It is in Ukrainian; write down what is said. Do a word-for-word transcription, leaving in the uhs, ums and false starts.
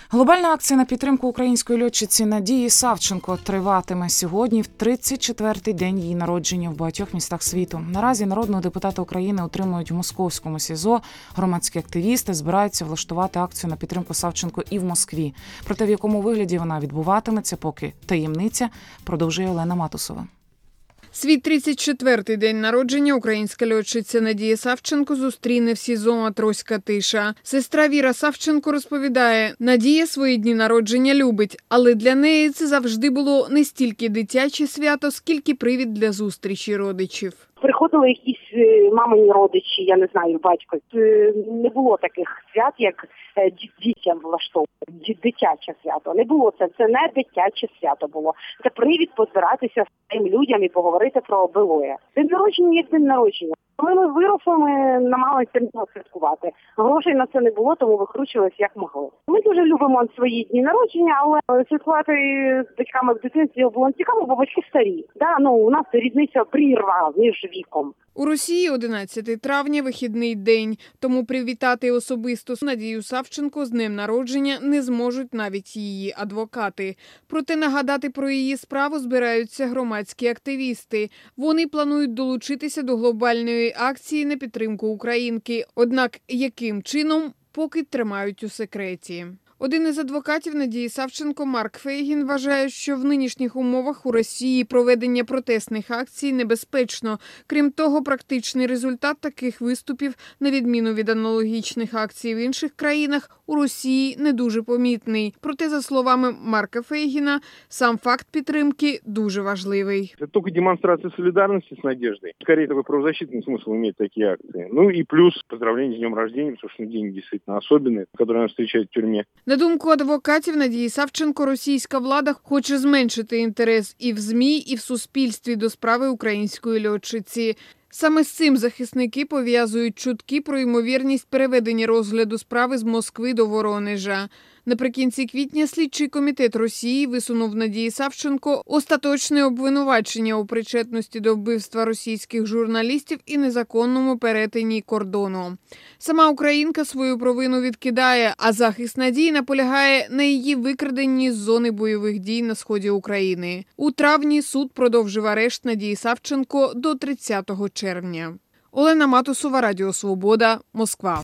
Глобальна акція на підтримку української льотчиці Надії Савченко триватиме сьогодні в тридцять четвертий день її народження в багатьох містах світу. Наразі народного депутата України утримують в московському СІЗО. Громадські активісти збираються влаштувати акцію на підтримку Савченко і в Москві. Проте в якому вигляді вона відбуватиметься, поки таємниця, продовжує Олена Матусова. Свій тридцять четвертий день народження українська льотчиця Надія Савченко зустріне в СІЗО «Матроська тиша». Сестра Віра Савченко розповідає, Надія свої дні народження любить, але для неї це завжди було не стільки дитяче свято, скільки привід для зустрічі родичів. Приходили якісь мамині родичі, я не знаю, батько. Не було таких свят, як дітям влаштовувати, дитяче свято. Не було це, це не дитяче свято було. Це привід позбиратися з тим людям і поговорити про былое. День народження як день народження. Коли ми виросли, ми намагалися святкувати. Грошей на це не було, тому викручувалися як могли. Ми дуже любимо свої дні народження, але святкувати з батьками в дитинстві було цікаво, бо батьки старі. Да, ну, у нас різниця прірва між віком. У Росії одинадцятого травня – вихідний день, тому привітати особисто Надію Савченко з днем народження не зможуть навіть її адвокати. Проте нагадати про її справу збираються громадські активісти. Вони планують долучитися до глобальної акції на підтримку українки. Однак яким чином – поки тримають у секреті. Один із адвокатів Надії Савченко, Марк Фейгін, вважає, що в нинішніх умовах у Росії проведення протестних акцій небезпечно. Крім того, практичний результат таких виступів, на відміну від аналогічних акцій в інших країнах, у Росії не дуже помітний. Проте, за словами Марка Фейгіна, сам факт підтримки дуже важливий. Це тільки демонстрація солідарності з Надеждою. Скоріше, такий правозащитний смисл мають такі акції. Ну і плюс поздравлення з днем рождения, тому що день дійсно особливий, який вона зустрічає в тюрмі. На думку адвокатів Надії Савченко, російська влада хоче зменшити інтерес і в ЗМІ, і в суспільстві до справи української льотчиці. Саме з цим захисники пов'язують чутки про ймовірність переведення розгляду справи з Москви до Воронежа. Наприкінці квітня слідчий комітет Росії висунув Надії Савченко остаточне обвинувачення у причетності до вбивства російських журналістів і незаконному перетині кордону. Сама українка свою провину відкидає, а захист Надії наполягає на її викраденні з зони бойових дій на сході України. У травні суд продовжив арешт Надії Савченко до тридцятого червня. Олена Матусова, Радіо Свобода, Москва.